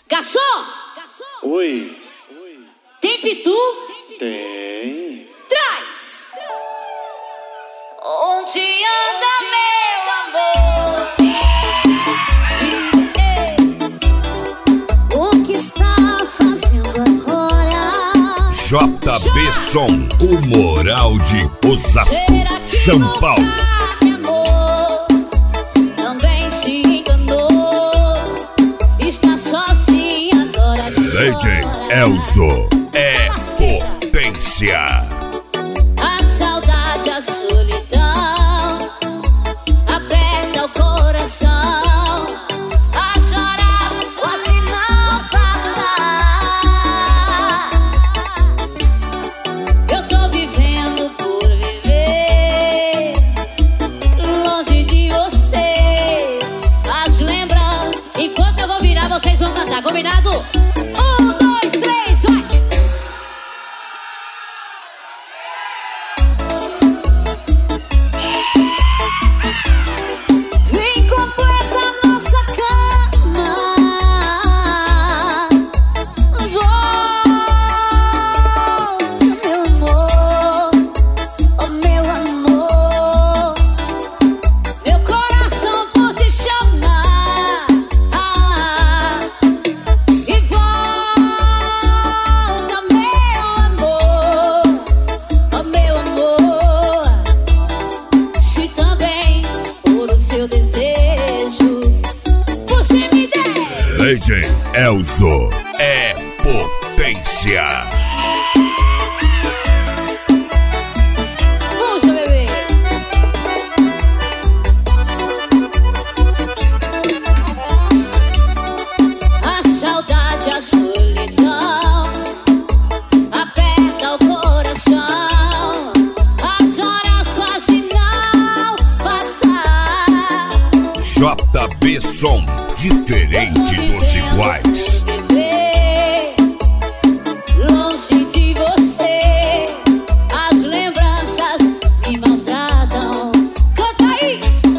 Garçom! Oi. Tem pitu? Tem. Traz! Onde anda meu amor? O que está fazendo agora? JB Som, o moral de Osasco, São Paulo. Amor, também se enganou. Está sozinha agora. DJ Elzo é potência. A saudade, a solidão aperta o coração. A chorar, quase não passar. Eu tô vivendo por viver longe de você. As lembranças, enquanto eu vou virar, vocês vão cantar, combinado? 1, 2, 3, vai! Vem, completa nossa cama. Volta, meu amor, meu coração posiciona. E volta, meu amor, se também for o seu desejo, você me der. DJ Elzo é potência. Puxa, bebê. A saudade, a solidão aperta o coração. As horas quase não passar. JB Som, diferente dos iguais. Viver longe de você, as lembranças me maltratam. Canta aí!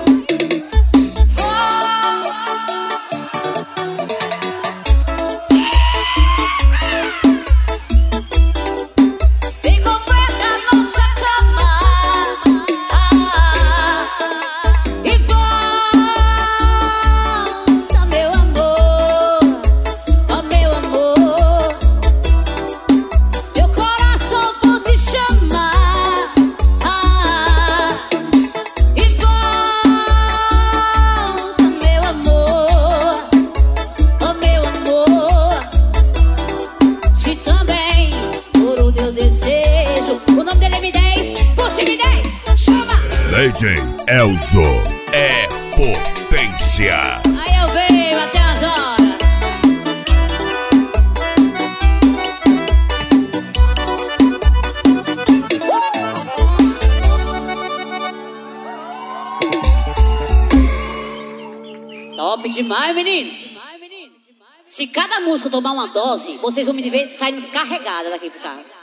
Vem, completa nossa cama. E volta, meu amor, oh meu amor, meu coração por te chamar. E volta, meu amor, oh meu amor, se também for o teu desejo. O nome dele é M10, puxa M10, chama! DJ Elzo é potência. Aí eu venho até as horas. Top demais, menino. Se cada música tomar uma dose, vocês vão me ver saindo carregada daqui pro carro.